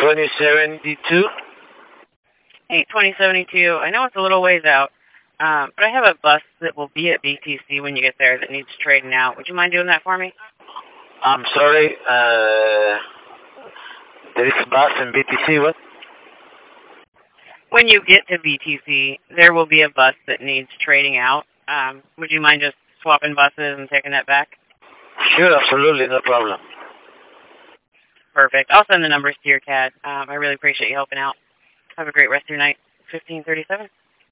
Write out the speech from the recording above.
2072. Hey, 2072. I know it's a little ways out, but I have a bus that will be at BTC when you get there that needs trading out. Would you mind doing that for me? I'm sorry, there is a bus in BTC, what? When you get to BTC, there will be a bus that needs trading out. Would you mind just swapping buses and taking that back? Sure, absolutely, no problem. Perfect. I'll send the numbers to your CAD. I really appreciate you helping out. Have a great rest of your night. 1537.